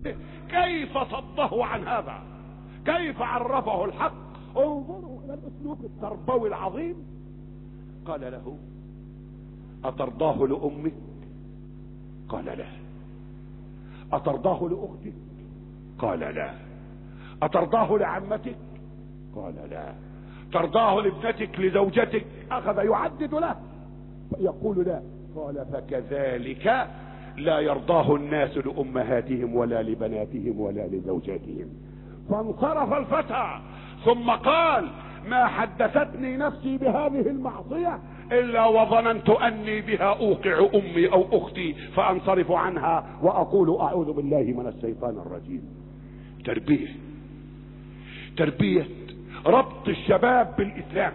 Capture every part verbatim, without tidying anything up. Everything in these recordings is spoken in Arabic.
كيف صده عن هذا، كيف عرفه الحق. انظروا الى الاسلوب التربوي العظيم. قال له: اترضاه لامك؟ قال لا. اترضاه لاختك؟ قال لا. اترضاه لعمتك؟ قال لا. ترضاه لابنتك، لزوجتك؟ اخذ يعدد له، يقول لا. قال: فكذلك لا يرضاه الناس لامهاتهم ولا لبناتهم ولا لزوجاتهم. فانصرف الفتى ثم قال: ما حدثتني نفسي بهذه المعصية الا وظننت اني بها اوقع امي او اختي، فانصرف عنها واقول اعوذ بالله من الشيطان الرجيم. تربية، تربية ربط الشباب بالاسلام.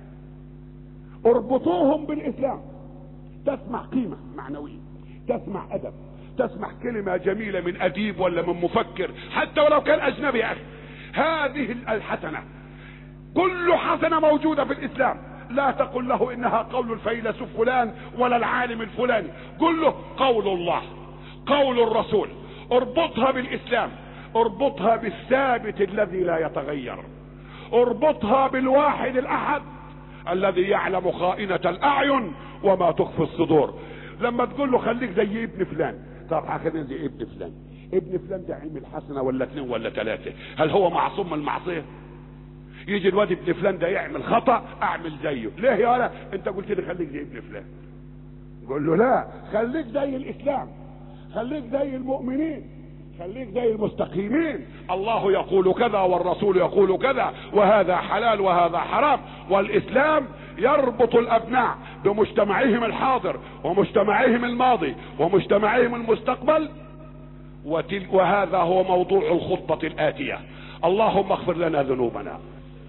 اربطوهم بالاسلام. تسمع قيمة معنوية، تسمع ادب، تسمع كلمة جميلة من اديب ولا من مفكر حتى ولو كان اجنبي. يا اخي هذه الحسنة، كل حسنة موجودة في الاسلام. لا تقل له انها قول الفيلسوف فلان ولا العالم الفلاني، قل له قول الله، قول الرسول. اربطها بالاسلام، اربطها بالثابت الذي لا يتغير، اربطها بالواحد الاحد الذي يعلم خائنة الاعين وما تخفي الصدور. لما تقول له خليك زي ابن فلان، طب خلينا زي ابن فلان. ابن فلان ده عمل حسنة ولا اثنين ولا ثلاثة، هل هو معصوم من المعصية؟ يجي الواد ابن فلان ده يعمل خطأ اعمل زيه. ليه يا ولا انت قلت لي خليك زي ابن فلان؟ قول له لا، خليك زي الاسلام، خليك زي المؤمنين، خليك زي المستقيمين. الله يقول كذا والرسول يقول كذا، وهذا حلال وهذا حرام. والاسلام يربط الابناء بمجتمعهم الحاضر ومجتمعهم الماضي ومجتمعهم المستقبل. وهذا هو موضوع الخطبة الآتية. اللهم اغفر لنا ذنوبنا.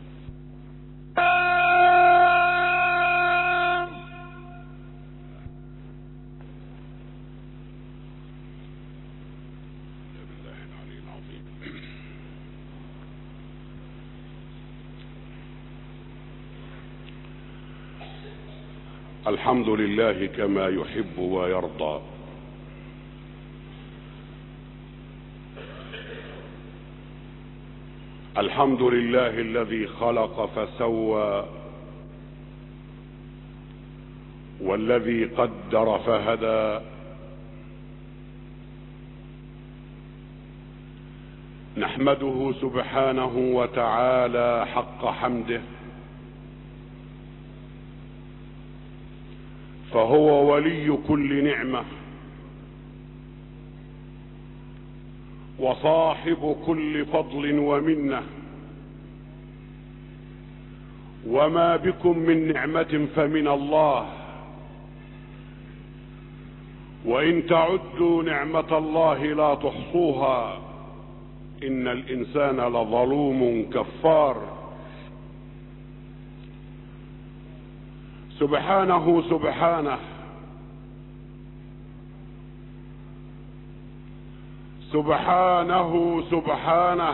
الحمد لله كما يحب ويرضى. الحمد لله الذي خلق فسوى، والذي قدر فهدى. نحمده سبحانه وتعالى حق حمده، فهو ولي كل نعمة وصاحب كل فضل ومنة. وما بكم من نعمة فمن الله، وإن تعدوا نعمة الله لا تحصوها، إن الإنسان لظلوم كفار. سبحانه سبحانه سبحانه سبحانه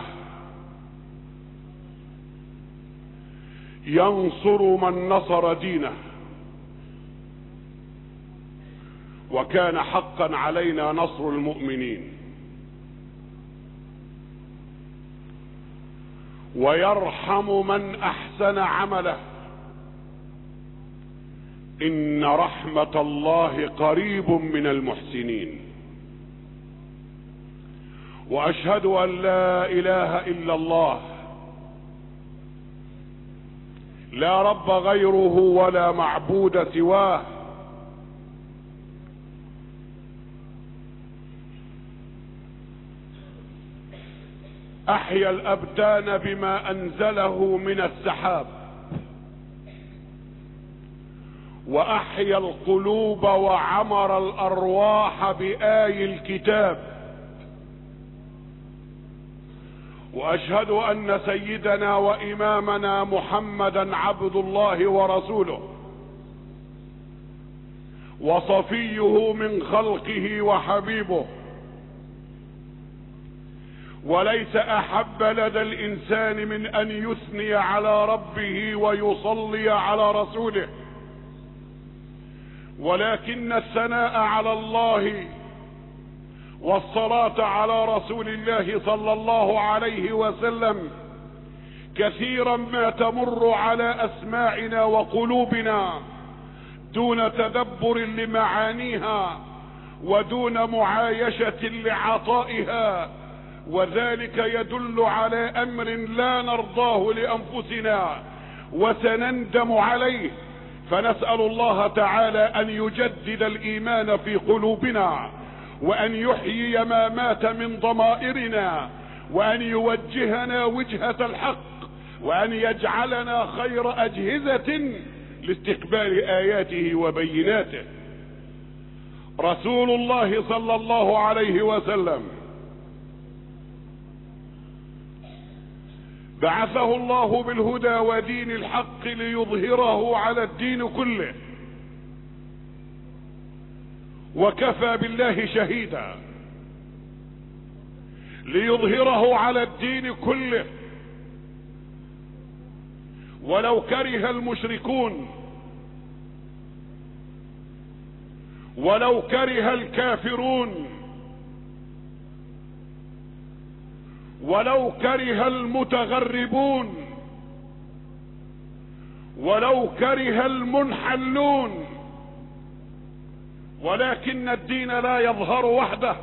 ينصر من نصر دينه، وكان حقا علينا نصر المؤمنين. ويرحم من احسن عمله، ان رحمة الله قريب من المحسنين. واشهد ان لا اله الا الله، لا رب غيره ولا معبود سواه. احيا الابدان بما انزله من السحاب، واحيا القلوب وعمر الارواح بآي الكتاب. واشهد ان سيدنا وامامنا محمدا عبد الله ورسوله، وصفيه من خلقه وحبيبه، وليس احب لدى الانسان من ان يثني على ربه ويصلي على رسوله. ولكن الثناء على الله والصلاة على رسول الله صلى الله عليه وسلم كثيرا ما تمر على أسماعنا وقلوبنا دون تدبر لمعانيها ودون معايشة لعطائها، وذلك يدل على أمر لا نرضاه لأنفسنا وسنندم عليه. فنسأل الله تعالى أن يجدد الإيمان في قلوبنا، وأن يحيي ما مات من ضمائرنا، وأن يوجهنا وجهة الحق، وأن يجعلنا خير أجهزة لاستقبال آياته وبيناته. رسول الله صلى الله عليه وسلم بعثه الله بالهدى ودين الحق ليظهره على الدين كله، وكفى بالله شهيدا. ليظهره على الدين كله ولو كره المشركون، ولو كره الكافرون، ولو كره المتغربون، ولو كره المنحلون، ولكن الدين لا يظهر وحده،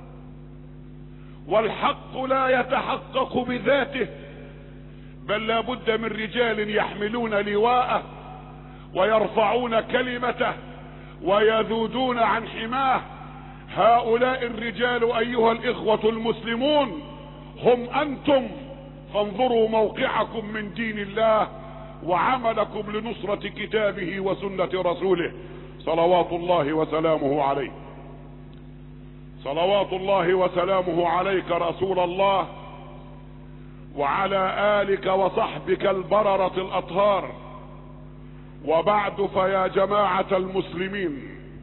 والحق لا يتحقق بذاته، بل لا بد من رجال يحملون لواءه ويرفعون كلمته ويذودون عن حماه. هؤلاء الرجال أيها الإخوة المسلمون هم أنتم، فانظروا موقعكم من دين الله وعملكم لنصرة كتابه وسنة رسوله صلوات الله وسلامه عليه. صلوات الله وسلامه عليك رسول الله، وعلى آلك وصحبك البررة الأطهار. وبعد، فيا جماعة المسلمين،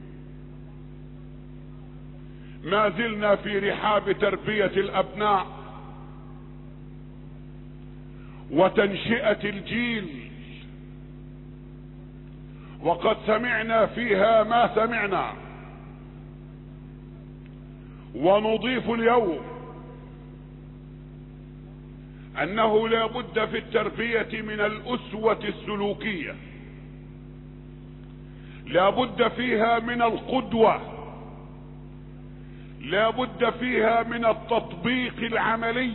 ما زلنا في رحاب تربية الأبناء وتنشئة الجيل، وقد سمعنا فيها ما سمعنا، ونضيف اليوم انه لا بد في التربية من الاسوة السلوكية، لا بد فيها من القدوة، لا بد فيها من التطبيق العملي،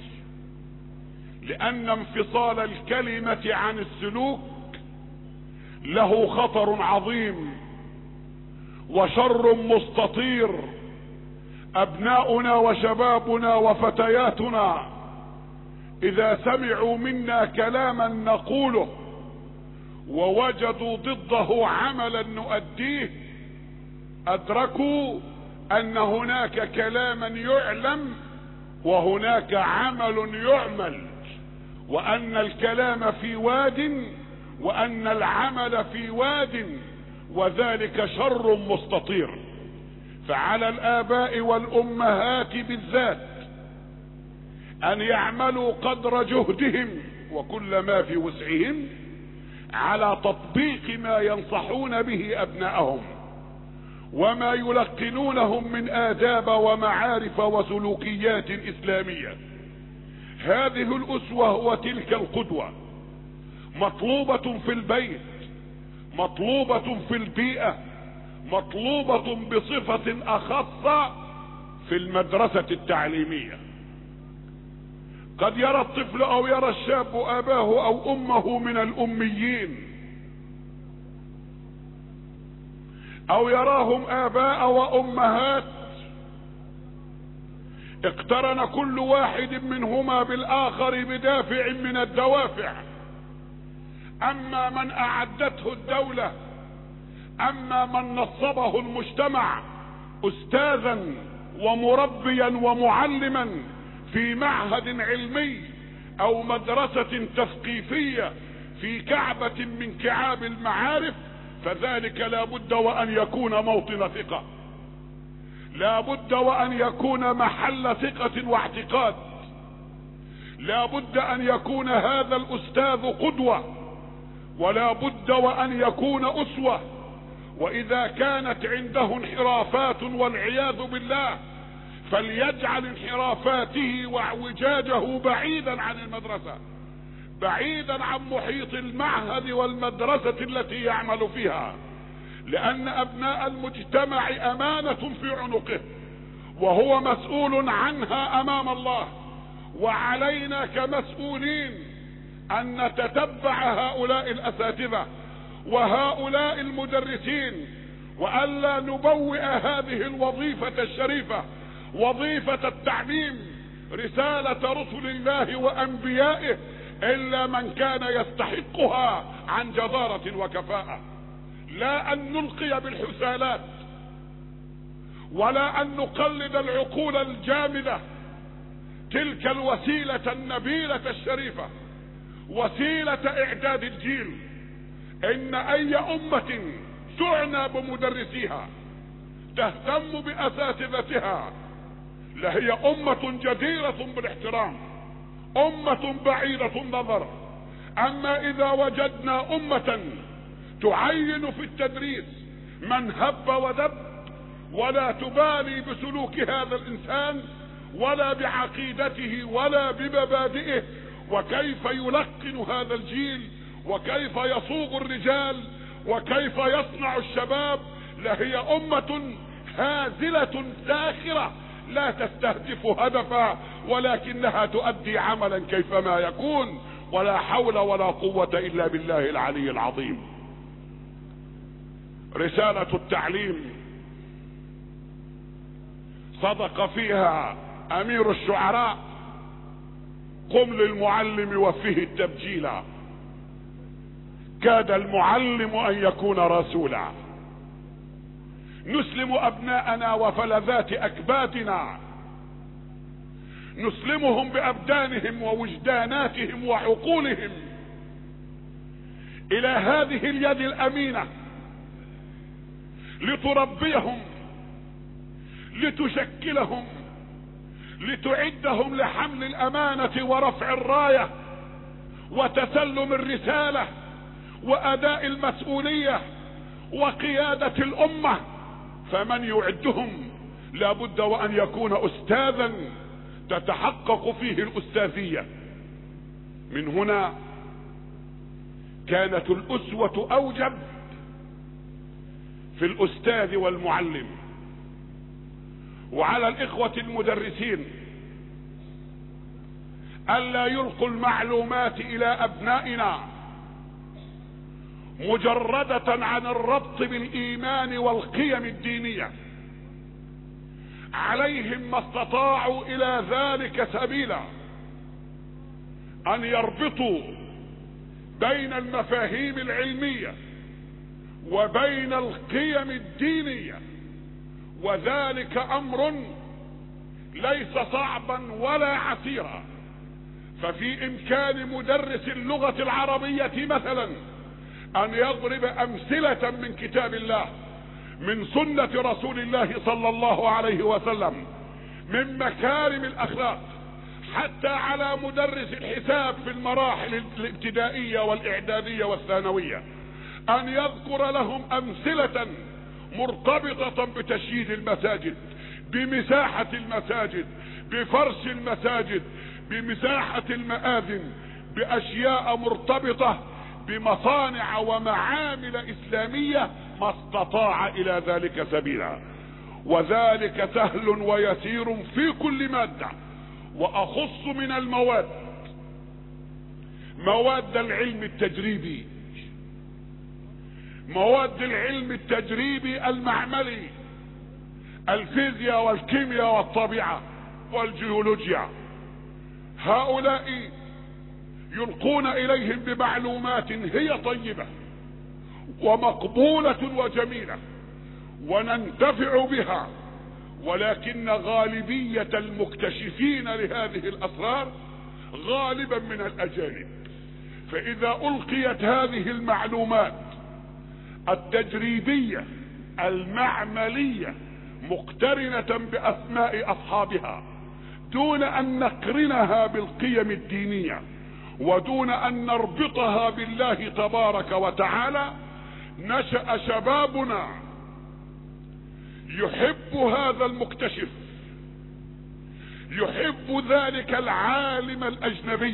لان انفصال الكلمة عن السلوك له خطر عظيم وشر مستطير. ابناؤنا وشبابنا وفتياتنا اذا سمعوا منا كلاما نقوله ووجدوا ضده عملا نؤديه، ادركوا ان هناك كلاما يعلم وهناك عمل يعمل، وان الكلام في واد وان العمل في واد، وذلك شر مستطير. فعلى الآباء والأمهات بالذات أن يعملوا قدر جهدهم وكل ما في وسعهم على تطبيق ما ينصحون به أبنائهم وما يلقنونهم من آداب ومعارف وسلوكيات إسلامية. هذه الأسوة وتلك القدوة مطلوبة في البيت، مطلوبة في البيئة، مطلوبة بصفة أخص في المدرسة التعليمية. قد يرى الطفل أو يرى الشاب أباه أو أمه من الأميين، أو يراهم آباء وأمهات اقترن كل واحد منهما بالآخر بدافع من الدوافع. أما من أعدته الدولة، أما من نصبه المجتمع أستاذا ومربيا ومعلما في معهد علمي أو مدرسة تثقيفية في كعبة من كعاب المعارف، فذلك لا بد وأن يكون موطن ثقة، لا بد وأن يكون محل ثقة واعتقاد، لا بد أن يكون هذا الأستاذ قدوة، ولا بد وأن يكون أسوة. وإذا كانت عنده انحرافات والعياذ بالله فليجعل انحرافاته واعوجاجه بعيدا عن المدرسة، بعيدا عن محيط المعهد والمدرسة التي يعمل فيها، لأن أبناء المجتمع أمانة في عنقه وهو مسؤول عنها أمام الله، وعلينا كمسؤولين أن نتتبع هؤلاء الأساتذة وهؤلاء المدرسين، وألا نبوئ هذه الوظيفة الشريفة، وظيفة التعليم، رسالة رسل الله وأنبيائه، إلا من كان يستحقها عن جدارة وكفاءة. لا أن نلقي بالحسالات، ولا أن نقلد العقول الجامدة. تلك الوسيلة النبيلة الشريفة وسيلة إعداد الجيل. إن أي أمة تعنى بمدرسيها، تهتم بأساتذتها، لهي أمة جديرة بالاحترام، أمة بعيدة النظر. أما إذا وجدنا أمة تعين في التدريس من هب ودب، ولا تبالي بسلوك هذا الإنسان ولا بعقيدته ولا بمبادئه، وكيف يلقن هذا الجيل، وكيف يصوغ الرجال، وكيف يصنع الشباب، لهي أمة هازلة ساخرة لا تستهدف هدفا، ولكنها تؤدي عملا كيفما يكون، ولا حول ولا قوة إلا بالله العلي العظيم. رسالة التعليم صدق فيها أمير الشعراء: قم للمعلم وفيه التبجيلا، كاد المعلم أن يكون رسولا. نسلم أبناءنا وفلذات أكبادنا، نسلمهم بأبدانهم ووجداناتهم وعقولهم إلى هذه اليد الأمينة لتربيهم، لتشكلهم، لتعدهم لحمل الأمانة ورفع الراية وتسلم الرسالة وأداء المسؤولية وقيادة الأمة. فمن يعدهم لابد وأن يكون أستاذا تتحقق فيه الأستاذية. من هنا كانت الأسوة أوجب في الأستاذ والمعلم. وعلى الإخوة المدرسين ألا يلقوا المعلومات إلى أبنائنا مجردة عن الربط بالإيمان والقيم الدينية. عليهم ما استطاعوا إلى ذلك سبيلا، أن يربطوا بين المفاهيم العلمية وبين القيم الدينية، وذلك أمر ليس صعبا ولا عسيرا. ففي إمكان مدرس اللغة العربية مثلا أن يضرب أمثلة من كتاب الله، من سنة رسول الله صلى الله عليه وسلم، من مكارم الأخلاق، حتى على مدرس الحساب في المراحل الابتدائية والإعدادية والثانوية، أن يذكر لهم أمثلة مرتبطة بتشييد المساجد، بمساحة المساجد، بفرش المساجد، بمساحة المآذن، بأشياء مرتبطة بمصانع ومعامل إسلامية ما استطاع إلى ذلك سبيلا. وذلك سهل ويسير في كل مادة. وأخص من المواد مواد العلم التجريبي، مواد العلم التجريبي المعملي، الفيزياء والكيمياء والطبيعة والجيولوجيا. هؤلاء يلقون إليهم بمعلومات هي طيبة ومقبولة وجميلة وننتفع بها، ولكن غالبية المكتشفين لهذه الأسرار غالبا من الأجانب. فإذا ألقيت هذه المعلومات التجريبية المعملية مقترنة بأسماء أصحابها دون أن نقرنها بالقيم الدينية ودون أن نربطها بالله تبارك وتعالى، نشأ شبابنا يحب هذا المكتشف يحب ذلك العالم الاجنبي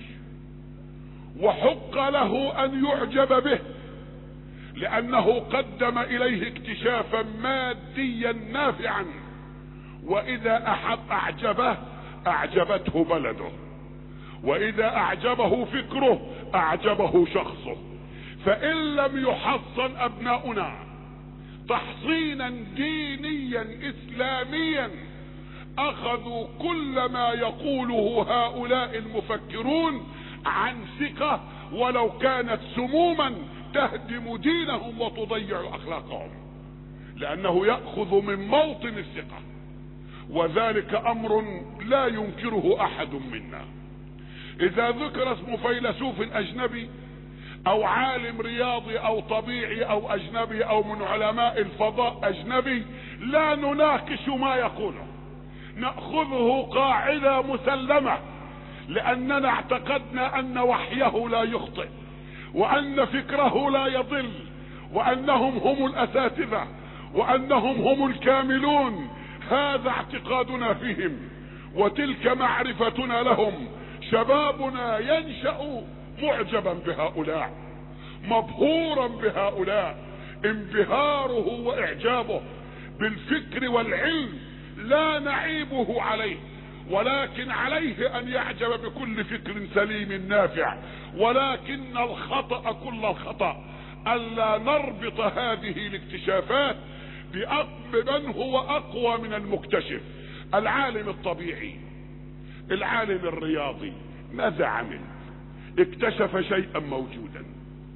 وحق له ان يعجب به، لانه قدم اليه اكتشافا ماديا نافعا، واذا احب اعجبه اعجبته بلده، واذا اعجبه فكره اعجبه شخصه. فان لم يحصن ابناؤنا تحصينا دينيا اسلاميا اخذوا كل ما يقوله هؤلاء المفكرون عن ثقة، ولو كانت سموما تهدم دينهم وتضيع اخلاقهم، لانه يأخذ من موطن الثقة، وذلك امر لا ينكره احد منا. اذا ذكر اسم فيلسوف اجنبي او عالم رياضي او طبيعي او اجنبي او من علماء الفضاء اجنبي، لا نناقش ما يقوله، نأخذه قاعدة مسلمة، لاننا اعتقدنا ان وحيه لا يخطئ، وان فكره لا يضل، وانهم هم الاساتذة، وانهم هم الكاملون. هذا اعتقادنا فيهم، وتلك معرفتنا لهم. شبابنا ينشأ معجبا بهؤلاء، مبهورا بهؤلاء، انبهاره واعجابه بالفكر والعلم لا نعيبه عليه، ولكن عليه ان يعجب بكل فكر سليم نافع. ولكن الخطأ كل الخطأ الا نربط هذه الاكتشافات بمن هو اقوى من المكتشف. العالم الطبيعي، العالم الرياضي، ماذا عمل؟ اكتشف شيئا موجودا،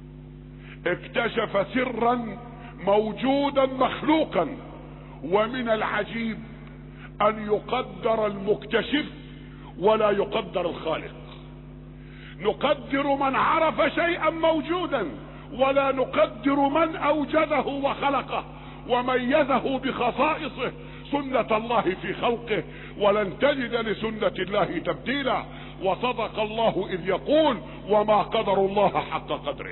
اكتشف سرا موجودا مخلوقا. ومن العجيب ان يقدر المكتشف ولا يقدر الخالق. نقدر من عرف شيئا موجودا ولا نقدر من اوجده وخلقه وميزه بخصائصه. سنة الله في خلقه، ولن تجد لسنة الله تبديلا. وصدق الله اذ يقول وما قدر الله حق قدره.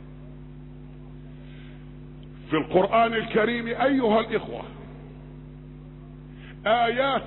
في القرآن الكريم ايها الاخوة ايات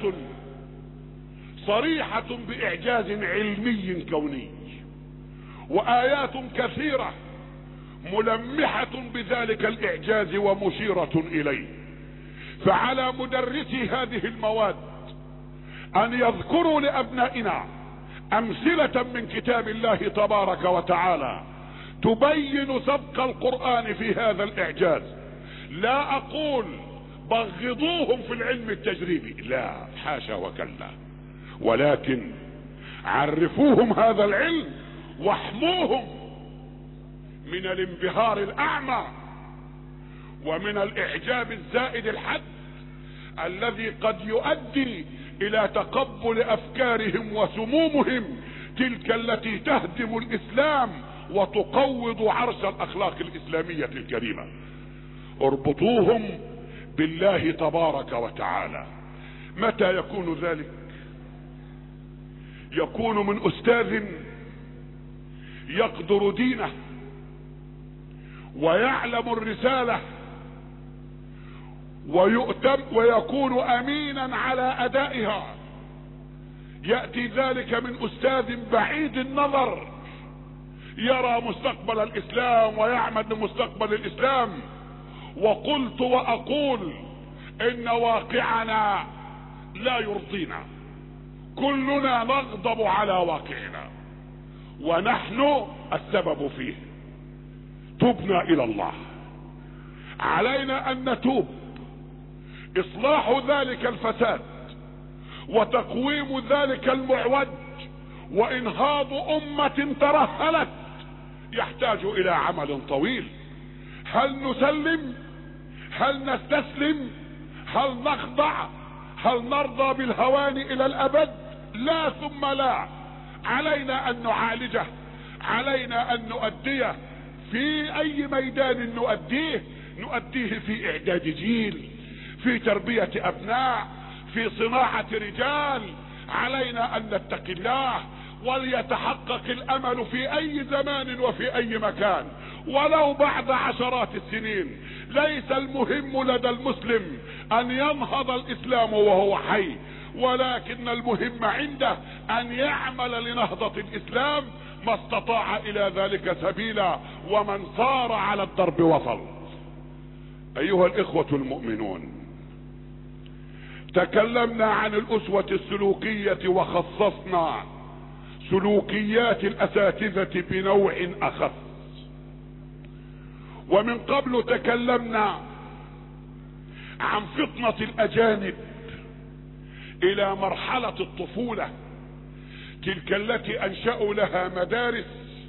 صريحة باعجاز علمي كوني، وايات كثيرة ملمحة بذلك الاعجاز ومشيرة اليه. فعلى مدرسي هذه المواد ان يذكروا لابنائنا امثلة من كتاب الله تبارك وتعالى تبين سبق القرآن في هذا الاعجاز. لا اقول بغضوهم في العلم التجريبي، لا حاشا وكلا، ولكن عرفوهم هذا العلم واحموهم من الانبهار الاعمى ومن الاعجاب الزائد الحد الذي قد يؤدي الى تقبل افكارهم وسمومهم تلك التي تهدم الاسلام وتقوض عرش الاخلاق الاسلامية الكريمة. اربطوهم بالله تبارك وتعالى. متى يكون ذلك؟ يكون من استاذ يقدر دينه ويعلم الرسالة ويؤتم ويكون امينا على ادائها. يأتي ذلك من استاذ بعيد النظر يرى مستقبل الاسلام ويعمل لمستقبل الاسلام. وقلت واقول ان واقعنا لا يرضينا، كلنا نغضب على واقعنا ونحن السبب فيه. تبنا الى الله، علينا ان نتوب. اصلاح ذلك الفساد وتقويم ذلك المعوج وانهاض امة ترهلت يحتاج الى عمل طويل. هل نسلم؟ هل نستسلم؟ هل نخضع؟ هل نرضى بالهوان الى الابد؟ لا ثم لا. علينا ان نعالجه، علينا ان نؤديه في اي ميدان نؤديه. نؤديه في اعداد جيل، في تربية ابناء، في صناعة رجال. علينا ان نتقي الله وليتحقق الامل في اي زمان وفي اي مكان ولو بعد عشرات السنين. ليس المهم لدى المسلم ان ينهض الاسلام وهو حي، ولكن المهم عنده ان يعمل لنهضة الاسلام ما استطاع الى ذلك سبيلا، ومن صار على الدرب وصل. ايها الاخوة المؤمنون، تكلمنا عن الاسوة السلوكية وخصصنا سلوكيات الاساتذة بنوع اخص، ومن قبل تكلمنا عن فطنة الاجانب الى مرحلة الطفولة، تلك التي انشأوا لها مدارس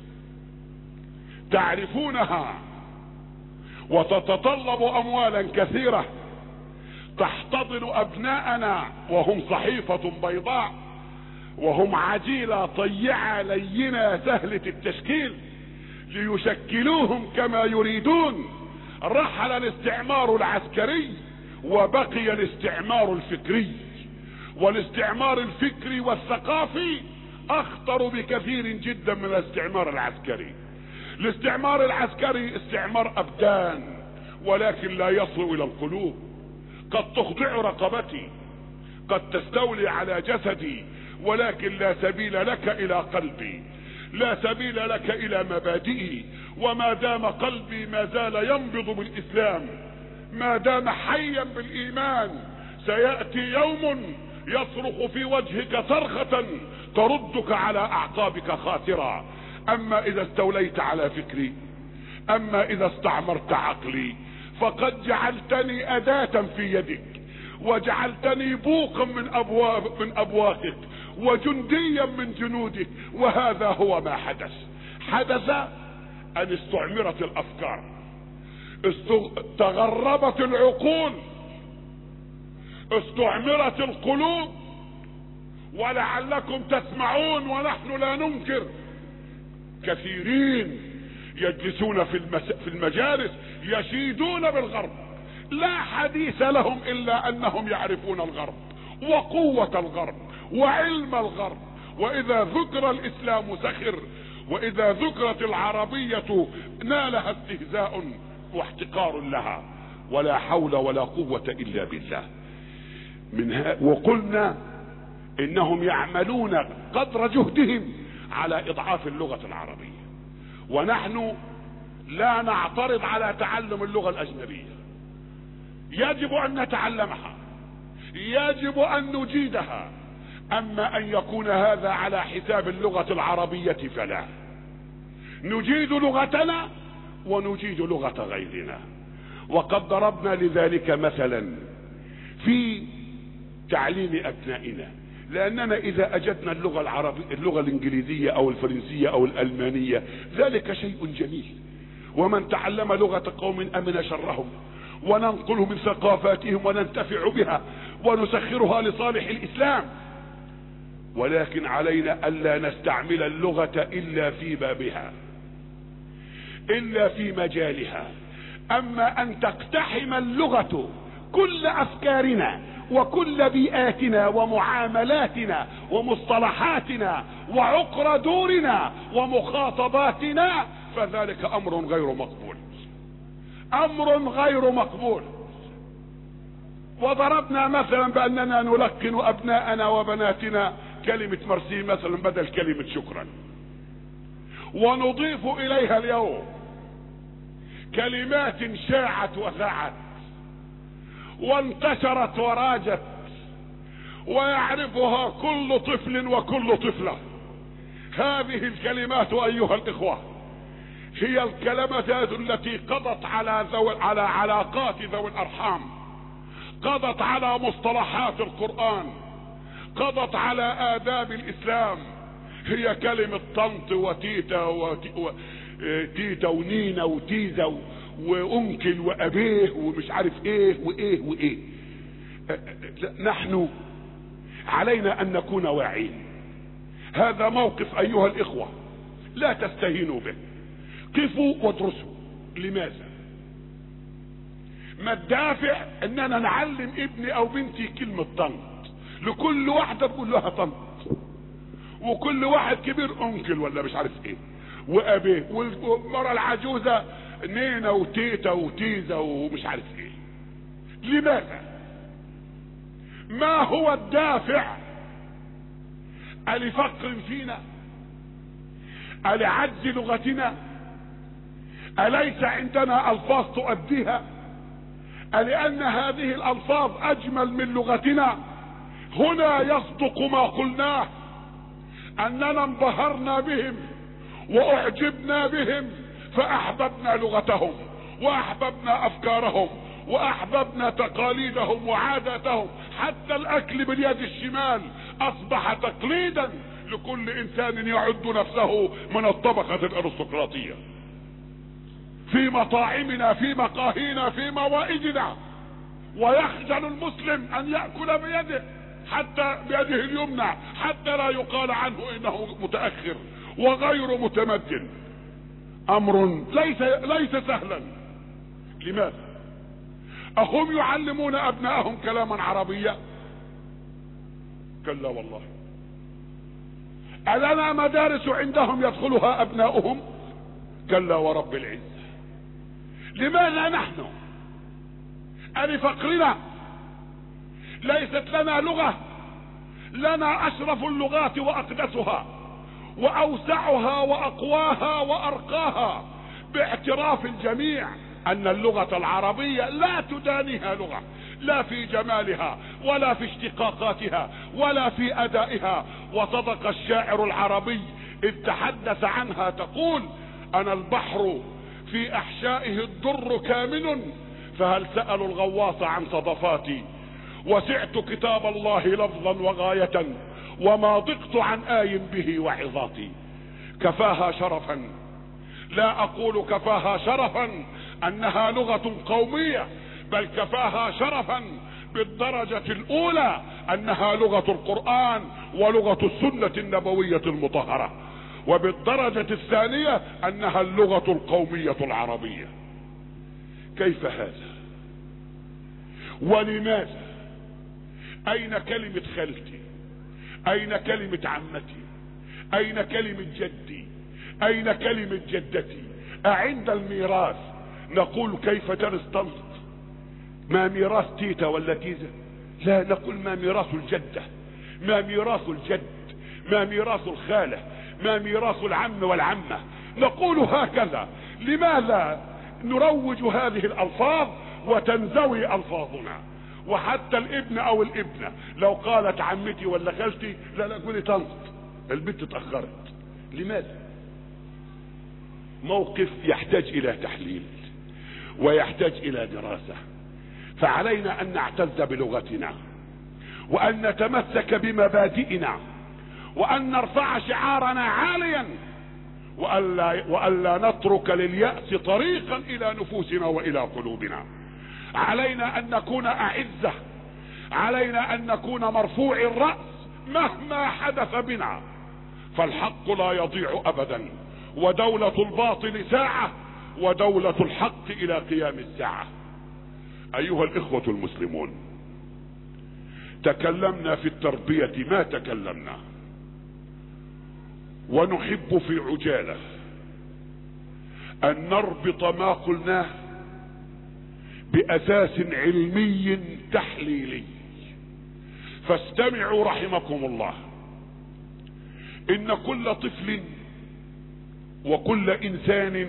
تعرفونها وتتطلب اموالا كثيرة، تحتضن ابناءنا وهم صحيفة بيضاء، وهم عجيلة طيعة لينة سهلة التشكيل، ليشكلوهم كما يريدون. رحل الاستعمار العسكري وبقي الاستعمار الفكري، والاستعمار الفكري والثقافي اخطر بكثير جدا من الاستعمار العسكري. الاستعمار العسكري استعمار ابدان، ولكن لا يصل الى القلوب. قد تخضع رقبتي، قد تستولي على جسدي، ولكن لا سبيل لك الى قلبي، لا سبيل لك الى مبادئي. وما دام قلبي ما زال ينبض بالاسلام، ما دام حيا بالايمان، سيأتي يوم يصرخ في وجهك صرخة تردك على اعقابك خاسرا. اما اذا استوليت على فكري، اما اذا استعمرت عقلي، فقد جعلتني اداة في يدك، وجعلتني بوقا من ابواب من ابواقك، وجنديا من جنودك. وهذا هو ما حدث. حدث ان استعمرت الافكار، تغربت العقول، استعمرت القلوب. ولعلكم تسمعون ونحن لا ننكر، كثيرين يجلسون في, المس... في المجالس يشيدون بالغرب، لا حديث لهم الا انهم يعرفون الغرب وقوة الغرب وعلم الغرب. واذا ذكر الاسلام سخر، واذا ذكرت العربية نالها استهزاء واحتقار لها. ولا حول ولا قوة الا بالله. من ها وقلنا انهم يعملون قدر جهدهم على اضعاف اللغة العربية، ونحن لا نعترض على تعلم اللغة الاجنبية، يجب ان نتعلمها، يجب ان نجيدها. اما ان يكون هذا على حساب اللغة العربية فلا. نجيد لغتنا ونجيد لغة غيرنا. وقد ضربنا لذلك مثلا في تعليم ابنائنا، لاننا اذا اجدنا اللغة العربية اللغة الانجليزية او الفرنسية او الالمانية ذلك شيء جميل، ومن تعلم لغة قوم امن شرهم، وننقل من ثقافاتهم وننتفع بها ونسخرها لصالح الاسلام. ولكن علينا الا نستعمل اللغة الا في بابها، الا في مجالها. اما ان تقتحم اللغة كل افكارنا وكل بيئاتنا ومعاملاتنا ومصطلحاتنا وعقر دورنا ومخاطباتنا، فذلك امر غير مقبول، امر غير مقبول. وضربنا مثلا باننا نلقن ابناءنا وبناتنا كلمة مرسي مثلا بدل كلمة شكرا، ونضيف اليها اليوم كلمات شاعت وذاعت وانتشرت وراجت ويعرفها كل طفل وكل طفلة. هذه الكلمات ايها الاخوة هي الكلمات التي قضت على ذو على علاقات ذوي الارحام، قضت على مصطلحات القرآن، قضت على آداب الإسلام. هي كلمة طنط وتيتا وتيتا ونينا وتيزا وأنكل وأبيه ومش عارف إيه وإيه وإيه. نحن علينا أن نكون واعين. هذا موقف أيها الإخوة لا تستهينوا به، قفوا وادرسوا. لماذا؟ ما الدافع أننا نعلم ابني أو بنتي كلمة طنط؟ لكل واحدة بقول لها طنط، وكل واحد كبير انكل ولا مش عارف ايه وابيه، والمرة العجوزة نينا وتيتا وتيزا ومش عارف ايه. لماذا؟ ما هو الدافع؟ ألفقر فينا؟ ألعجز لغتنا؟ أليس عندنا ألفاظ تؤديها؟ ألأن هذه الألفاظ أجمل من لغتنا؟ هنا يصدق ما قلناه، أننا انبهرنا بهم وأعجبنا بهم فأحببنا لغتهم وأحببنا أفكارهم وأحببنا تقاليدهم وعاداتهم، حتى الأكل باليد الشمال أصبح تقليدا لكل إنسان يعد نفسه من الطبقة الأرستقراطية. في مطاعمنا، في مقاهينا، في موائدنا، ويخجل المسلم أن يأكل بيده، حتى بيده اليمنى، حتى لا يقال عنه إنه متأخر وغير متمدن. أمر ليس ليس سهلا. لماذا؟ أهم يعلمون أبنائهم كلاما عربيا؟ كلا والله. ألنا مدارس عندهم يدخلها أبناؤهم؟ كلا ورب العزة. لماذا نحن ألفقرنا ليست لنا لغة؟ لنا أشرف اللغات وأقدسها وأوسعها وأقواها وأرقاها، باعتراف الجميع أن اللغة العربية لا تدانيها لغة، لا في جمالها ولا في اشتقاقاتها ولا في أدائها. وصدق الشاعر العربي إذ تحدث عنها، تقول: أنا البحر في أحشائه الدر كامن، فهل سألوا الغواص عن صدفاتي؟ وسعت كتاب الله لفظا وغاية، وما ضقت عن آي به وعظاتي. كفاها شرفا، لا أقول كفاها شرفا أنها لغة قومية، بل كفاها شرفا بالدرجة الأولى أنها لغة القرآن ولغة السنة النبوية المطهرة، وبالدرجة الثانية أنها اللغة القومية العربية. كيف هذا؟ ولماذا؟ أين كلمة خالتي؟ أين كلمة عمتي؟ أين كلمة جدي؟ أين كلمة جدتي؟ أعند الميراث نقول كيف ترث طنط؟ ما ميراث تيتا ولا تيزا؟ لا، نقول ما ميراث الجدة، ما ميراث الجد، ما ميراث الخالة، ما ميراث العم والعمة. نقول هكذا. لماذا نروج هذه الألفاظ وتنزوي ألفاظنا؟ وحتى الابن او الابنة لو قالت عمتي ولا خالتي، لا لا قولي طنط، البنت اتأخرت. لماذا؟ موقف يحتاج الى تحليل ويحتاج الى دراسة. فعلينا ان نعتز بلغتنا، وان نتمسك بمبادئنا، وان نرفع شعارنا عاليا، وألا, وألا نترك لليأس طريقا الى نفوسنا والى قلوبنا. علينا ان نكون اعزة، علينا ان نكون مرفوع الرأس مهما حدث بنا، فالحق لا يضيع ابدا، ودولة الباطل ساعة، ودولة الحق الى قيام الساعة. ايها الاخوة المسلمون، تكلمنا في التربية ما تكلمنا، ونحب في عجالة ان نربط ما قلناه بأساس علمي تحليلي. فاستمعوا رحمكم الله. إن كل طفل وكل إنسان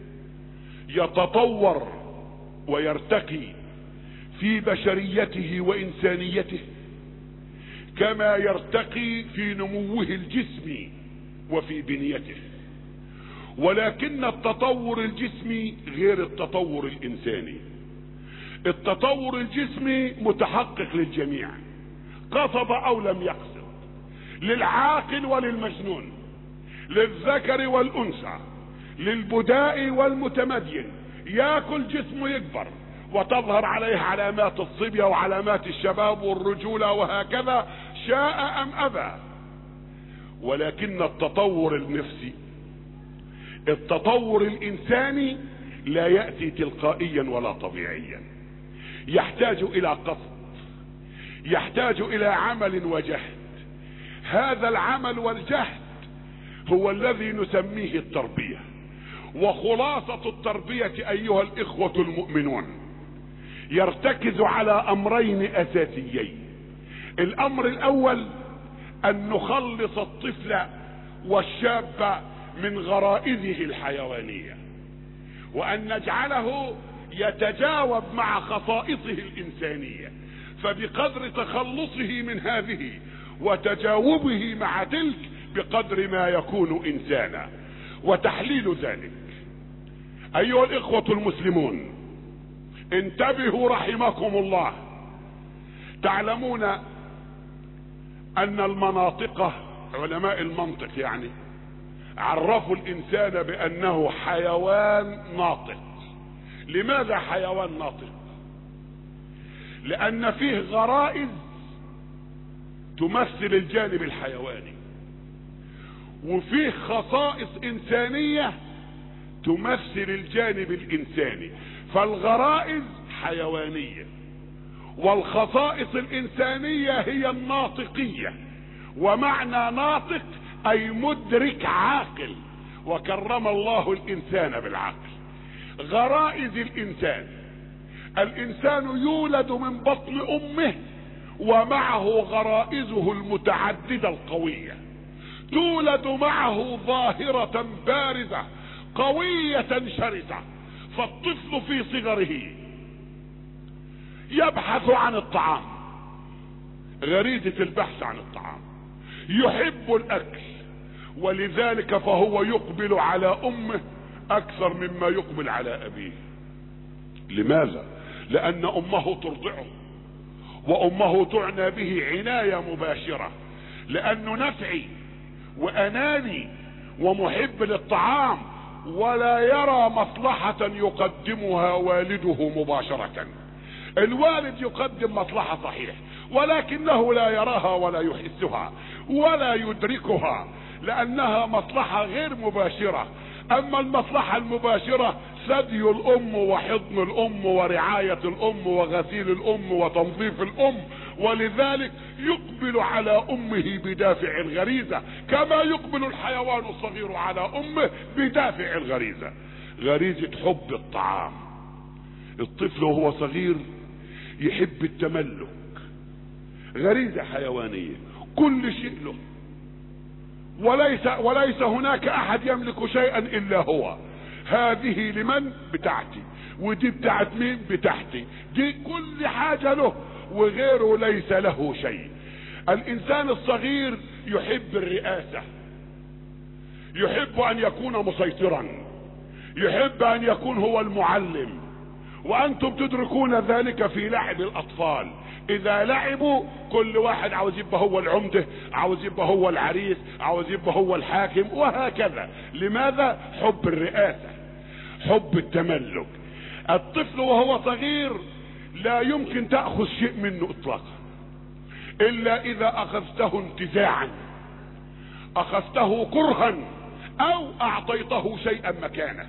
يتطور ويرتقي في بشريته وإنسانيته كما يرتقي في نموه الجسمي وفي بنيته، ولكن التطور الجسمي غير التطور الإنساني. التطور الجسمي متحقق للجميع، قصد او لم يقصد، للعاقل وللمجنون، للذكر والانثى، للبداء والمتمدين. ياكل جسمه يكبر وتظهر عليه علامات الصبية وعلامات الشباب والرجولة وهكذا، شاء ام ابى. ولكن التطور النفسي، التطور الانساني لا يأتي تلقائيا ولا طبيعيا، يحتاج الى قصد، يحتاج الى عمل وجهد. هذا العمل والجهد هو الذي نسميه التربية. وخلاصة التربية ايها الاخوة المؤمنون يرتكز على امرين اساسيين. الامر الاول ان نخلص الطفل والشاب من غرائزه الحيوانية، وان نجعله يتجاوب مع خصائصه الانسانية، فبقدر تخلصه من هذه وتجاوبه مع تلك بقدر ما يكون انسانا. وتحليل ذلك ايها الاخوة المسلمون، انتبهوا رحمكم الله. تعلمون ان المناطق، علماء المنطق يعني، عرفوا الانسان بانه حيوان ناطق. لماذا حيوان ناطق؟ لان فيه غرائز تمثل الجانب الحيواني، وفيه خصائص انسانية تمثل الجانب الانساني. فالغرائز حيوانية والخصائص الانسانية هي الناطقية. ومعنى ناطق اي مدرك عاقل، وكرم الله الانسان بالعقل. غرائز الانسان، الانسان يولد من بطن امه ومعه غرائزه المتعددة القوية، تولد معه ظاهرة بارزة قوية شرسة. فالطفل في صغره يبحث عن الطعام، غريزة البحث عن الطعام، يحب الاكل، ولذلك فهو يقبل على امه اكثر مما يقبل على ابيه. لماذا؟ لان امه ترضعه، وامه تعنى به عناية مباشرة، لانه نفعي واناني ومحب للطعام، ولا يرى مصلحة يقدمها والده مباشرة. الوالد يقدم مصلحة صحيح، ولكنه لا يراها ولا يحسها ولا يدركها، لانها مصلحة غير مباشرة. اما المصلحة المباشرة ثدي الام وحضن الام ورعاية الام وغسيل الام وتنظيف الام، ولذلك يقبل على امه بدافع الغريزة، كما يقبل الحيوان الصغير على امه بدافع الغريزة، غريزة حب الطعام. الطفل وهو صغير يحب التملك، غريزة حيوانية، كل شيء له، وليس وليس هناك احد يملك شيئا الا هو. هذه لمن؟ بتاعتي، ودي بتاعت مين؟ بتاعتي. دي كل حاجة له، وغيره ليس له شيء. الانسان الصغير يحب الرئاسة، يحب ان يكون مسيطرا، يحب ان يكون هو المعلم. وانتم تدركون ذلك في لعب الاطفال. اذا لعبوا كل واحد عاوز يبقى هو العمدة، عاوز يبقى هو العريس، عاوز يبقى هو الحاكم، وهكذا. لماذا؟ حب الرئاسة، حب التملك. الطفل وهو صغير لا يمكن تأخذ شيء منه اطلاقا الا اذا اخذته انتزاعا، اخذته كرها، او اعطيته شيئا مكانه،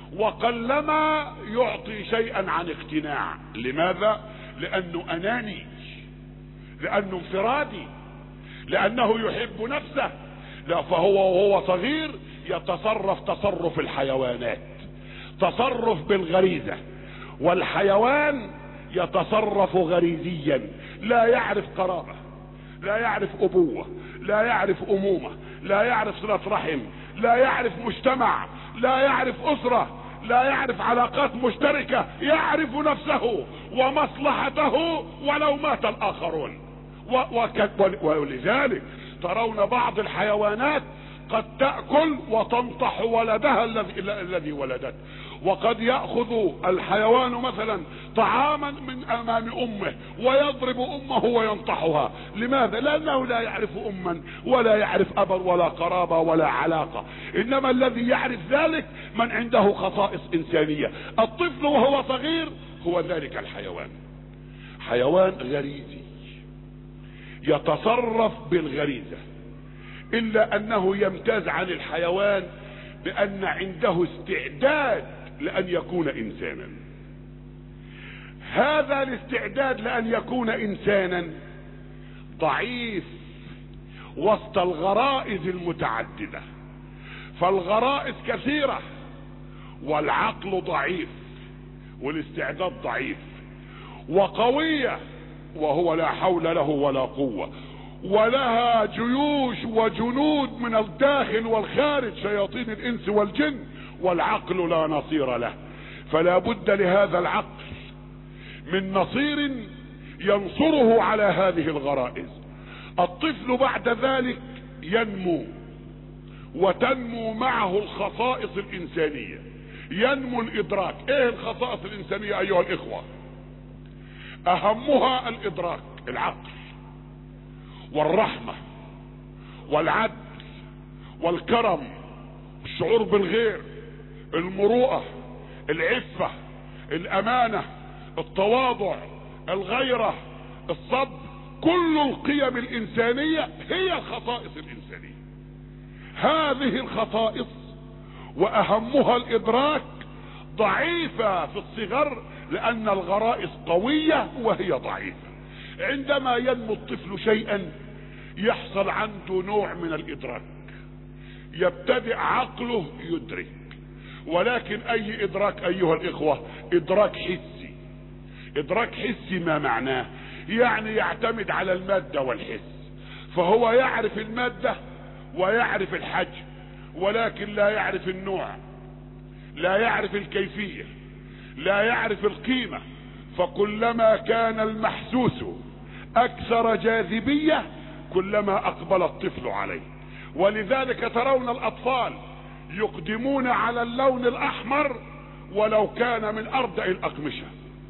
وقلما يعطي شيئا عن اقتناع. لماذا؟ لانه اناني، لانه انفرادي، لانه يحب نفسه. لا، فهو وهو صغير يتصرف تصرف الحيوانات، تصرف بالغريزة. والحيوان يتصرف غريزيا، لا يعرف قرابة، لا يعرف ابوة، لا يعرف امومة، لا يعرف صلة رحم، لا يعرف مجتمع، لا يعرف اسرة، لا يعرف علاقات مشتركة. يعرف نفسه ومصلحته ولو مات الاخرون. ولذلك ترون بعض الحيوانات قد تأكل وتنطح ولدها الذي ولدت. وقد يأخذ الحيوان مثلا طعاما من امام امه ويضرب امه وينطحها. لماذا؟ لانه لا يعرف اما ولا يعرف ابا ولا قرابة ولا علاقة. انما الذي يعرف ذلك من عنده خصائص انسانية. الطفل وهو صغير هو ذلك الحيوان، حيوان غريزي يتصرف بالغريزة، الا انه يمتاز عن الحيوان بان عنده استعداد لان يكون انسانا. هذا الاستعداد لان يكون انسانا ضعيف وسط الغرائز المتعددة. فالغرائز كثيرة والعقل ضعيف والاستعداد ضعيف، وقوية وهو لا حول له ولا قوة، ولها جيوش وجنود من الداخل والخارج، شياطين الانس والجن، والعقل لا نصير له. فلا بد لهذا العقل من نصير ينصره على هذه الغرائز. الطفل بعد ذلك ينمو، وتنمو معه الخصائص الانسانية، ينمو الادراك. ايه الخصائص الانسانية ايها الاخوة؟ اهمها الادراك، العقل والرحمة والعدل والكرم، الشعور بالغير، المروءة، العفة، الامانة، التواضع، الغيرة، الصبر. كل القيم الانسانية هي الخصائص الانسانية. هذه الخصائص واهمها الادراك ضعيفة في الصغر، لان الغرائز قوية وهي ضعيفة. عندما ينمو الطفل شيئا يحصل عنده نوع من الادراك، يبتدئ عقله يدرك. ولكن اي ادراك ايها الاخوة؟ ادراك حسي. ادراك حسي ما معناه؟ يعني يعتمد على المادة والحس، فهو يعرف المادة ويعرف الحجم، ولكن لا يعرف النوع، لا يعرف الكيفية، لا يعرف القيمة. فكلما كان المحسوس اكثر جاذبية كلما اقبل الطفل عليه. ولذلك ترون الاطفال يقدمون على اللون الاحمر ولو كان من اردأ الاقمشة،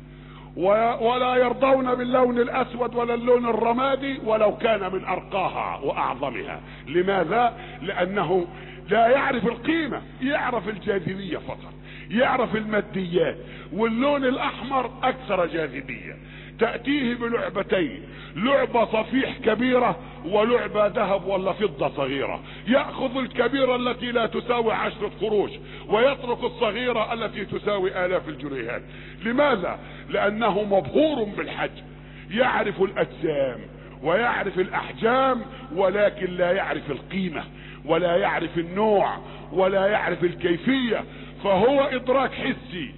ولا يرضون باللون الاسود ولا اللون الرمادي ولو كان من ارقاها واعظمها. لماذا؟ لانه لا يعرف القيمة، يعرف الجاذبية فقط، يعرف الماديات. واللون الاحمر اكثر جاذبية. تأتيه بلعبتين، لعبة صفيح كبيرة ولعبة ذهب ولا فضة صغيرة، يأخذ الكبيرة التي لا تساوي عشرة قروش ويترك الصغيرة التي تساوي آلاف الجنيهات. لماذا؟ لأنه مبهور بالحجم، يعرف الأجسام ويعرف الأحجام، ولكن لا يعرف القيمة ولا يعرف النوع ولا يعرف الكيفية، فهو إدراك حسي.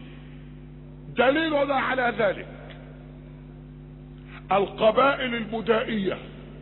دليلنا على ذلك القبائل البدائية،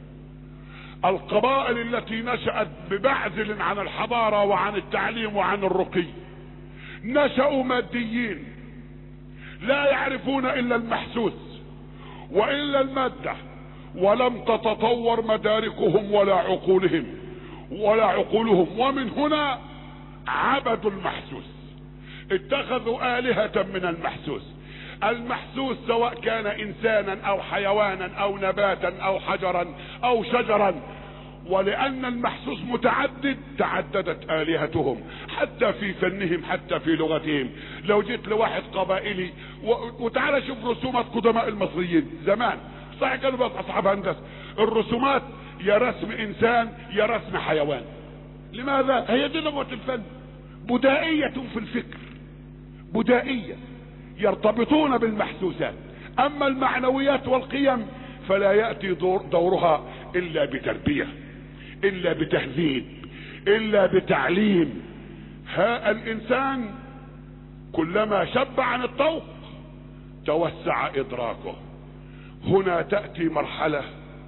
القبائل التي نشأت بمعزل عن الحضارة وعن التعليم وعن الرقي، نشأوا ماديين لا يعرفون إلا المحسوس وإلا المادة، ولم تتطور مداركهم ولا عقولهم ولا عقولهم ومن هنا عبدوا المحسوس، اتخذوا آلهة من المحسوس. المحسوس سواء كان انسانا او حيوانا او نباتا او حجرا او شجرا، ولان المحسوس متعدد تعددت الهتهم حتى في فنهم حتى في لغتهم. لو جيت لواحد قبائلي وتعالى شوف رسومات قدماء المصريين زمان، صحيح كانوا بس اصحاب هندسه، الرسومات يا رسم انسان يا رسم حيوان. لماذا؟ هي دي لغه الفن، بدائيه في الفكر، بدائيه يرتبطون بالمحسوسات. اما المعنويات والقيم فلا يأتي دور دورها الا بتربية، الا بتهذيب، الا بتعليم. ها الانسان كلما شب عن الطوق توسع ادراكه. هنا تأتي مرحلة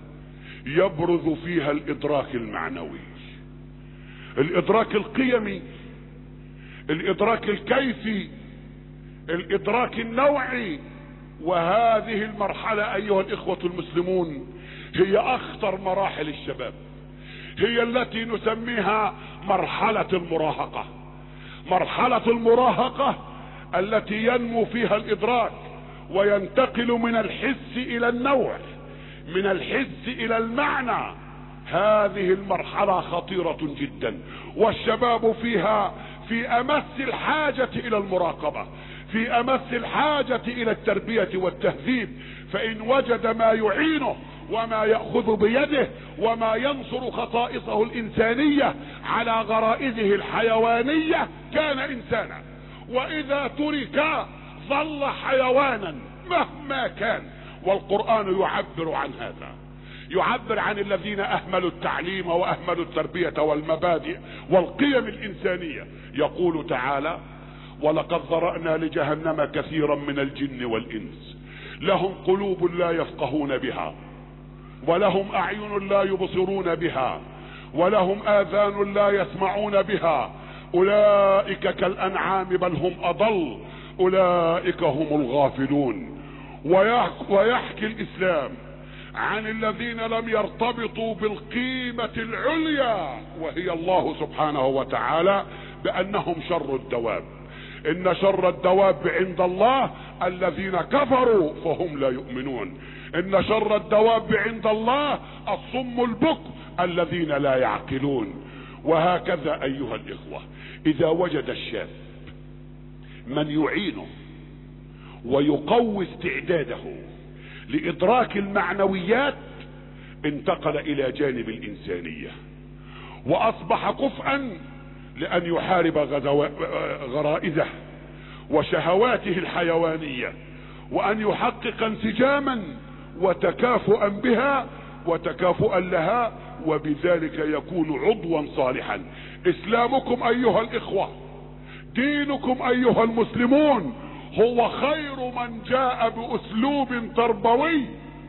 يبرز فيها الادراك المعنوي، الادراك القيمي، الادراك الكيفي، الادراك النوعي. وهذه المرحلة ايها الاخوة المسلمون هي اخطر مراحل الشباب، هي التي نسميها مرحلة المراهقة. مرحلة المراهقة التي ينمو فيها الادراك وينتقل من الحس الى النوع، من الحس الى المعنى. هذه المرحلة خطيرة جدا، والشباب فيها في امس الحاجة الى المراقبة، في امس الحاجة الى التربية والتهذيب. فان وجد ما يعينه وما يأخذ بيده وما ينصر خصائصه الانسانية على غرائزه الحيوانية كان انسانا، واذا ترك ظل حيوانا مهما كان. والقرآن يعبر عن هذا، يعبر عن الذين اهملوا التعليم واهملوا التربية والمبادئ والقيم الانسانية. يقول تعالى: ولقد ذرأنا لجهنم كثيرا من الجن والانس لهم قلوب لا يفقهون بها، ولهم اعين لا يبصرون بها، ولهم اذان لا يسمعون بها، اولئك كالانعام بل هم اضل، اولئك هم الغافلون. ويحكي الاسلام عن الذين لم يرتبطوا بالقيمة العليا وهي الله سبحانه وتعالى بانهم شر الدواب. ان شر الدواب عند الله الذين كفروا فهم لا يؤمنون. ان شر الدواب عند الله الصم البكم الذين لا يعقلون. وهكذا ايها الاخوة، اذا وجد الشاب من يعينه ويقوي استعداده لادراك المعنويات انتقل الى جانب الانسانية، واصبح كفءا لان يحارب غرائزه وشهواته الحيوانية، وان يحقق انسجاما وتكافؤا بها وتكافؤا لها، وبذلك يكون عضوا صالحا. اسلامكم ايها الاخوة، دينكم ايها المسلمون، هو خير من جاء باسلوب تربوي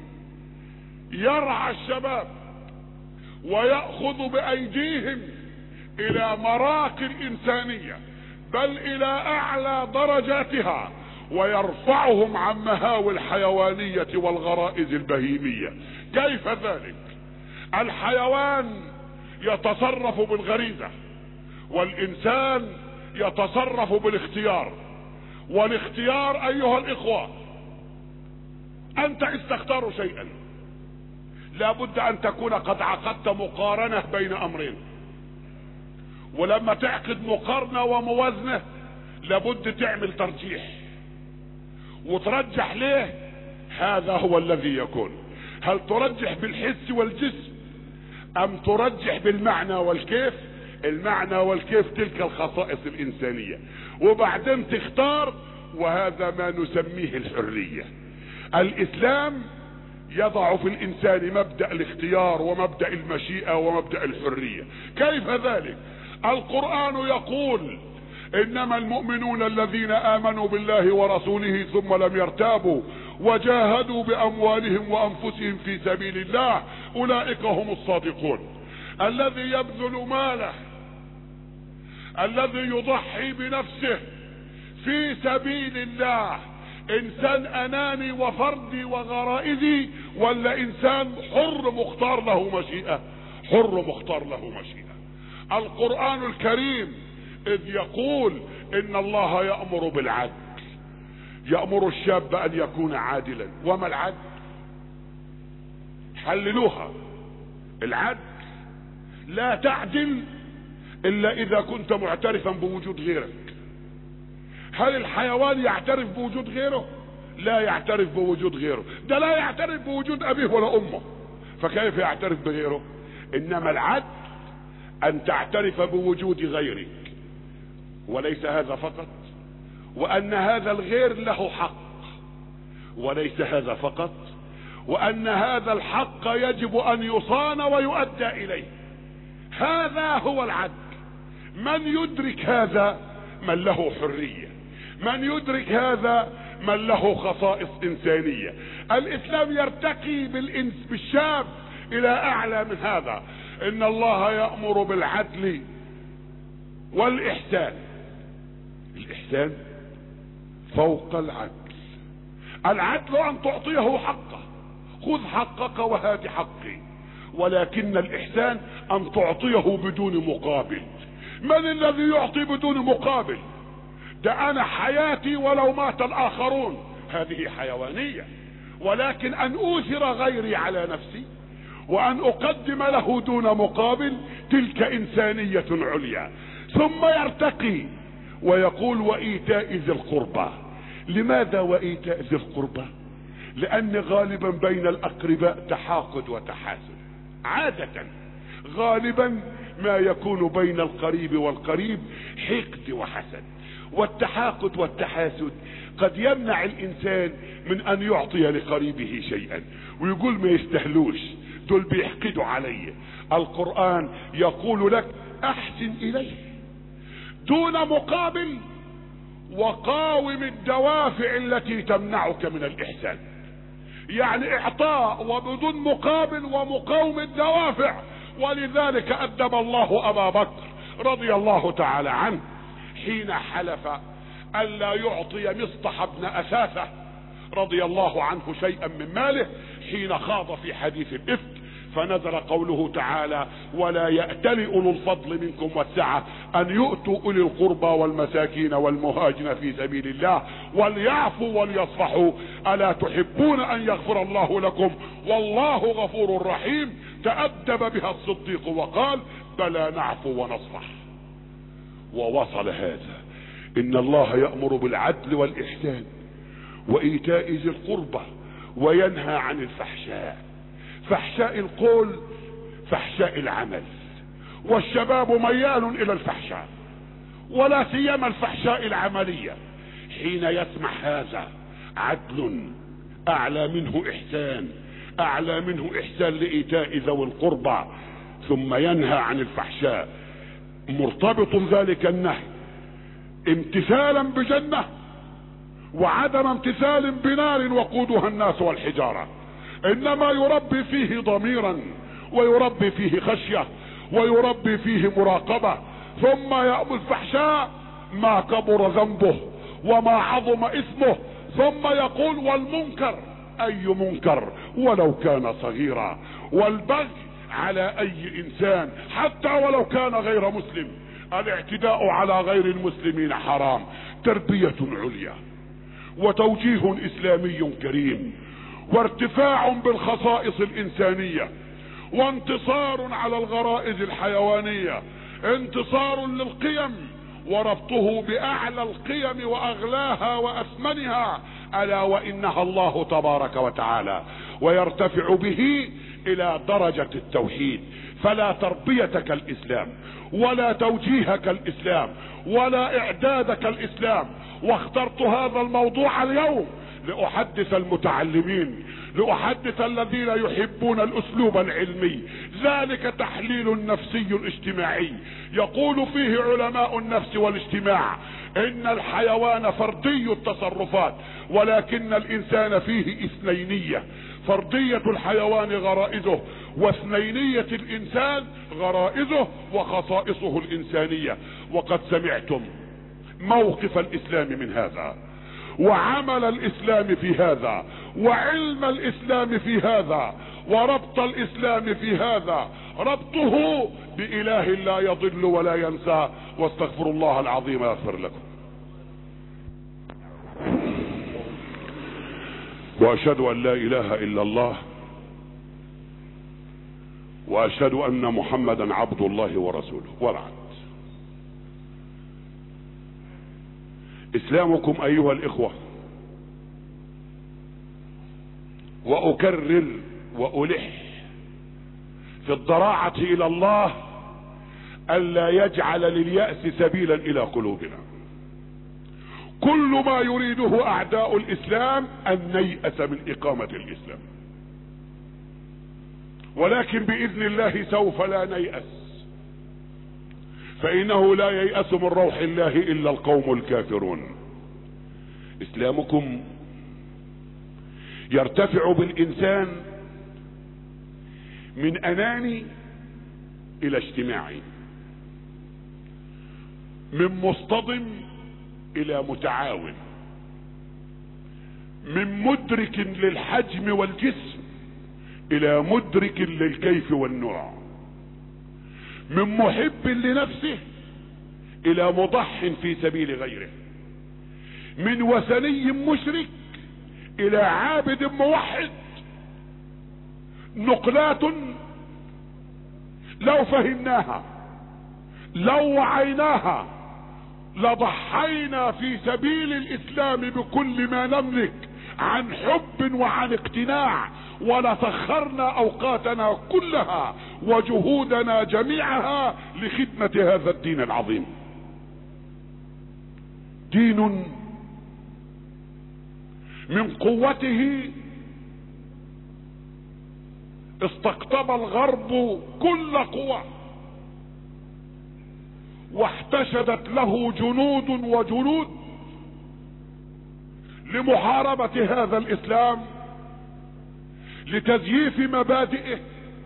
يرعى الشباب ويأخذ بايديهم الى مراقي الانسانية بل الى اعلى درجاتها، ويرفعهم عن مهاوي الحيوانية والغرائز البهيمية. كيف ذلك؟ الحيوان يتصرف بالغريزة، والانسان يتصرف بالاختيار. والاختيار ايها الاخوة، انت استختار شيئا لابد ان تكون قد عقدت مقارنة بين امرين، ولما تعقد مقارنة وموازنة لابد تعمل ترجيح وترجح. ليه؟ هذا هو الذي يكون. هل ترجح بالحس والجسم ام ترجح بالمعنى والكيف؟ المعنى والكيف تلك الخصائص الانسانية، وبعدين تختار، وهذا ما نسميه الحرية. الاسلام يضع في الانسان مبدأ الاختيار ومبدأ المشيئة ومبدأ الحرية. كيف ذلك؟ القرآن يقول انما المؤمنون الذين امنوا بالله ورسوله ثم لم يرتابوا وجاهدوا باموالهم وانفسهم في سبيل الله اولئك هم الصادقون. الذي يبذل ماله، الذي يضحي بنفسه في سبيل الله، انسان اناني وفردي وغرائزي ولا انسان حر مختار له مشيئة؟ حر مختار له مشيئة. القرآن الكريم اذ يقول ان الله يأمر بالعدل، يأمر الشاب ان يكون عادلا. وما العدل؟ حللوها. العدل لا تعدل الا اذا كنت معترفا بوجود غيرك. هل الحيوان يعترف بوجود غيره؟ لا يعترف بوجود غيره، ده لا يعترف بوجود ابيه ولا امه، فكيف يعترف بغيره؟ انما العدل ان تعترف بوجود غيرك، وليس هذا فقط، وان هذا الغير له حق، وليس هذا فقط، وان هذا الحق يجب ان يصان ويؤدى اليه. هذا هو العدل. من يدرك هذا من له حرية، من يدرك هذا من له خصائص انسانية. الاسلام يرتقي بالانس بالشاب الى اعلى من هذا. ان الله يأمر بالعدل والاحسان. الاحسان فوق العدل. العدل ان تعطيه حقه، خذ حقك وهات حقي، ولكن الاحسان ان تعطيه بدون مقابل. من الذي يعطي بدون مقابل؟ ده انا حياتي ولو مات الاخرون، هذه حيوانية. ولكن ان اوثر غيري على نفسي وان اقدم له دون مقابل، تلك انسانية عليا. ثم يرتقي ويقول وايتاء ذي القربى. لماذا وايتاء ذي القربى؟ لان غالبا بين الاقرباء تحاقد وتحاسد. عادة غالبا ما يكون بين القريب والقريب حقد وحسد، والتحاقد والتحاسد قد يمنع الانسان من ان يعطي لقريبه شيئا، ويقول ما يستهلوش، دول بيحقدوا علي. القرآن يقول لك احسن اليه دون مقابل، وقاوم الدوافع التي تمنعك من الاحسان. يعني اعطاء وبدون مقابل ومقاومة دوافع. ولذلك أدب الله أبا بكر رضي الله تعالى عنه حين حلف ألا يعطي مصطح بن أثاثة رضي الله عنه شيئا من ماله حين خاض في حديث الإفك، فنزل قوله تعالى: ولا يأتل أولو الفضل منكم والسعة أن يؤتوا أولي القربى والمساكين والمهاجرين في سبيل الله وليعفوا وليصفحوا ألا تحبون أن يغفر الله لكم والله غفور رحيم. تأدب بها الصديق وقال: بلى نعفو ونصفح. ووصل هذا: إن الله يأمر بالعدل والإحسان وإيتاء ذي القربى وينهى عن الفحشاء، فحشاء القول فحشاء العمل، والشباب ميال الى الفحشاء ولا سيما الفحشاء العملية. حين يسمح هذا عدل اعلى منه احسان، اعلى منه احسان لايتاء ذوي القربى، ثم ينهى عن الفحشاء. مرتبط ذلك النهي امتثالا بجنة وعدم امتثال بنار وقودها الناس والحجارة، انما يربي فيه ضميرا ويربي فيه خشية ويربي فيه مراقبة. ثم يأمر الفحشاء ما كبر ذنبه وما عظم اسمه، ثم يقول: والمنكر اي منكر ولو كان صغيرا، والبغي على اي انسان حتى ولو كان غير مسلم. الاعتداء على غير المسلمين حرام. تربية عليا وتوجيه اسلامي كريم وارتفاع بالخصائص الانسانية وانتصار على الغرائز الحيوانية، انتصار للقيم وربطه باعلى القيم واغلاها واثمنها الا وانها الله تبارك وتعالى، ويرتفع به الى درجة التوحيد. فلا تربية كالاسلام ولا توجيه كالاسلام ولا اعداد كالاسلام. واخترت هذا الموضوع اليوم لأحدث المتعلمين، لأحدث الذين يحبون الأسلوب العلمي. ذلك تحليل نفسي اجتماعي يقول فيه علماء النفس والاجتماع إن الحيوان فردي التصرفات ولكن الإنسان فيه اثنينية. فردية الحيوان غرائزه واثنينية الإنسان غرائزه وخصائصه الإنسانية. وقد سمعتم موقف الإسلام من هذا وعمل الاسلام في هذا وعلم الاسلام في هذا وربط الاسلام في هذا، ربطه باله لا يضل ولا ينسى. واستغفر الله العظيم يغفر لكم. واشهد ان لا اله الا الله واشهد ان محمدا عبد الله ورسوله. وبعد، اسلامكم ايها الاخوة، واكرر والح في الضراعة الى الله الا يجعل لليأس سبيلا الى قلوبنا. كل ما يريده اعداء الاسلام ان نيأس من اقامة الاسلام، ولكن باذن الله سوف لا نيأس، فانه لا ييأس من روح الله الا القوم الكافرون. اسلامكم يرتفع بالانسان من اناني الى اجتماعي، من مصطدم الى متعاون، من مدرك للحجم والجسم الى مدرك للكيف والنوع، من محب لنفسه الى مضح في سبيل غيره، من وثني مشرك الى عابد موحد. نقلات لو فهمناها لو وعيناها لضحينا في سبيل الاسلام بكل ما نملك عن حب وعن اقتناع، ولسخرنا اوقاتنا كلها وجهودنا جميعها لخدمة هذا الدين العظيم. دين من قوته استقطب الغرب كل قوة واحتشدت له جنود وجنود لمحاربة هذا الاسلام لتزييف مبادئه،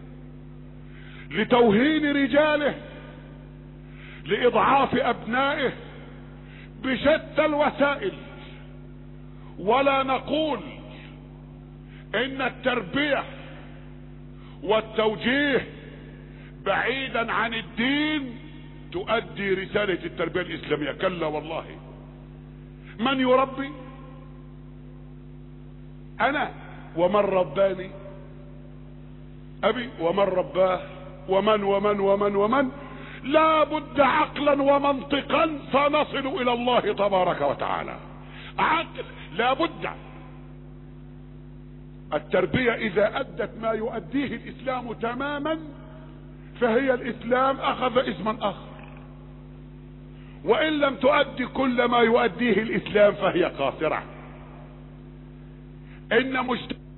لتوهين رجاله، لإضعاف أبنائه بشتى الوسائل. ولا نقول إن التربية والتوجيه بعيدا عن الدين تؤدي رسالة التربية الإسلامية، كلا والله. من يربي؟ أنا، ومن رباني أبي، ومن رباه، ومن ومن ومن ومن لا بد عقلا ومنطقا سنصل إلى الله تبارك وتعالى. عقل لا بد. التربية إذا أدت ما يؤديه الإسلام تماما فهي الإسلام أخذ اسما آخر، وإن لم تؤدي كل ما يؤديه الإسلام فهي قاصرة. إن مجتمع